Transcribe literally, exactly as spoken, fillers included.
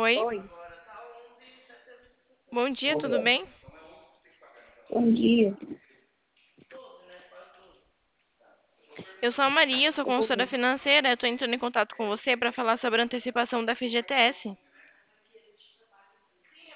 Oi, Oi, bom dia, tudo bem? bom dia. Eu sou a Maria, sou consultora financeira. Estou entrando em contato com você para falar sobre a antecipação da F G T S.